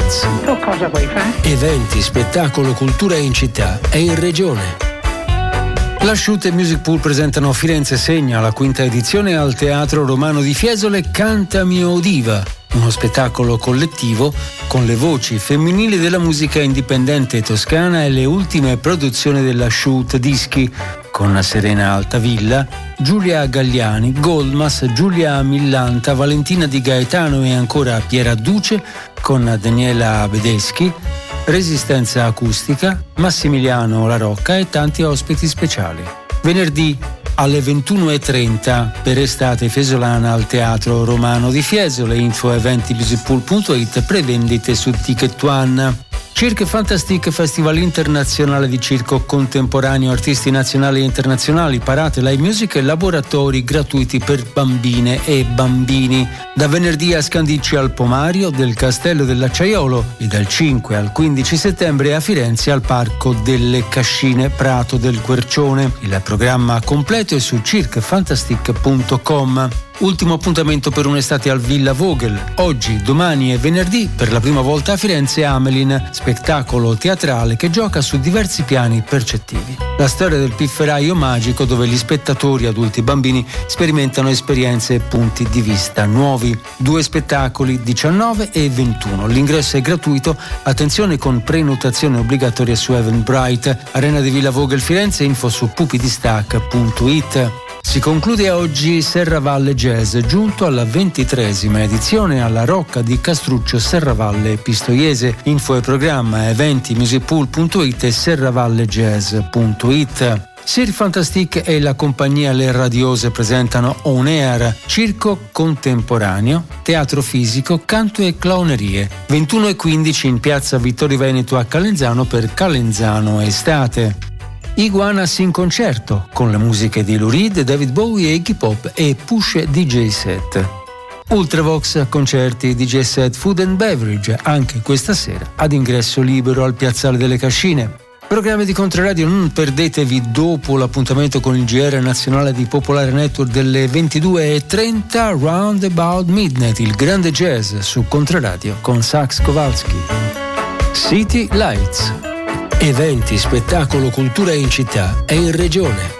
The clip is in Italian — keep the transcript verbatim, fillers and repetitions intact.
Lights. Tu cosa vuoi fare? Eventi, spettacolo, cultura in città e in regione. La Shoot e Music Pool presentano Firenze Segna, la quinta edizione al Teatro Romano di Fiesole Cantami o Diva, uno spettacolo collettivo con le voci femminili della musica indipendente toscana e le ultime produzioni della Shoot Dischi, con Serena Altavilla, Giulia Gagliani, Goldmas, Giulia Millanta, Valentina Di Gaetano e ancora Piera Duce con Daniela Bedeschi, Resistenza Acustica, Massimiliano La Rocca e tanti ospiti speciali. Venerdì alle ventuno e trenta per Estate Fiesolana al Teatro Romano di Fiesole. Info eventi music pool punto it, prevendite su Ticket One. Cirque Fantastic, Festival internazionale di circo contemporaneo, artisti nazionali e internazionali, parate, live music e laboratori gratuiti per bambine e bambini. Da venerdì a Scandicci al Pomario del Castello dell'Acciaiolo e dal cinque al quindici settembre a Firenze al Parco delle Cascine, Prato del Quercione. Il programma completo è su cirque fantastic punto com. Ultimo appuntamento per un'estate al Villa Vogel. Oggi, domani e venerdì, per la prima volta a Firenze, Amelin, spettacolo teatrale che gioca su diversi piani percettivi. La storia del pifferaio magico, dove gli spettatori, adulti e bambini, sperimentano esperienze e punti di vista nuovi. Due spettacoli, diciannove e ventuno. L'ingresso è gratuito. Attenzione con prenotazione obbligatoria su Eventbrite. Arena di Villa Vogel Firenze, info su pupidistac punto it. Si conclude oggi Serravalle Jazz, giunto alla ventitreesima edizione alla Rocca di Castruccio Serravalle Pistoiese. Info e programma eventi music pool punto it e serravallegjazz punto it. Sir Fantastic e la compagnia Le Radiose presentano On Air, circo contemporaneo, teatro fisico, canto e clownerie. ventuno e quindici in piazza Vittorio Veneto a Calenzano per Calenzano Estate. Iguanas in concerto con le musiche di Lou Reed, David Bowie, Iggy Pop e Push D J Set. Ultravox concerti D J Set Food and Beverage anche questa sera ad ingresso libero al Piazzale delle Cascine. Programmi di Controradio, non perdetevi dopo l'appuntamento con il G R nazionale di Popolare Network delle ventidue e trenta Round About Midnight, il grande jazz su Controradio con Sax Kowalski. City Lights. Eventi, spettacolo, cultura in città e in regione.